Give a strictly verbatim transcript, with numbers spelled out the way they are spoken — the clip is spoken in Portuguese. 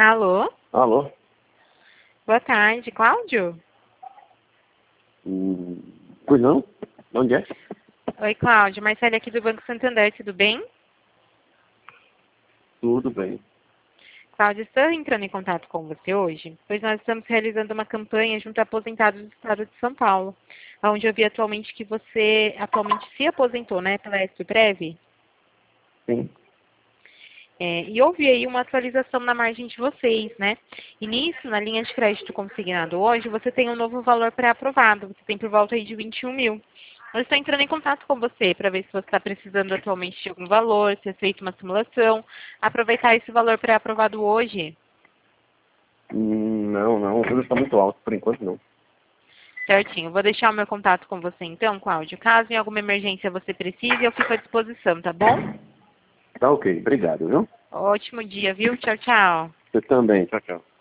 Alô? Alô? Boa tarde, Cláudio? Hum, pois não? Onde é? Oi, Cláudio. Marcele aqui do Banco Santander, tudo bem? Tudo bem. Cláudio, estou entrando em contato com você hoje, pois nós estamos realizando uma campanha junto a aposentados do estado de São Paulo, onde eu vi atualmente que você atualmente se aposentou, né, pela S P Prev. Sim. É, e houve aí uma atualização na margem de vocês, né? E nisso, na linha de crédito consignado hoje, você tem um novo valor pré-aprovado. Você tem por volta aí de vinte e um mil. Eu estou entrando em contato com você para ver se você está precisando atualmente de algum valor, se é feita uma simulação. Aproveitar esse valor pré-aprovado hoje. Hum, não, não. O juros está muito alto. Por enquanto, não. Certinho. Vou deixar o meu contato com você então, Cláudio. Caso em alguma emergência você precise, eu fico à disposição, tá bom? Tá ok. Obrigado, viu? Ótimo dia, viu? Tchau, tchau. Você também. Tchau, tchau.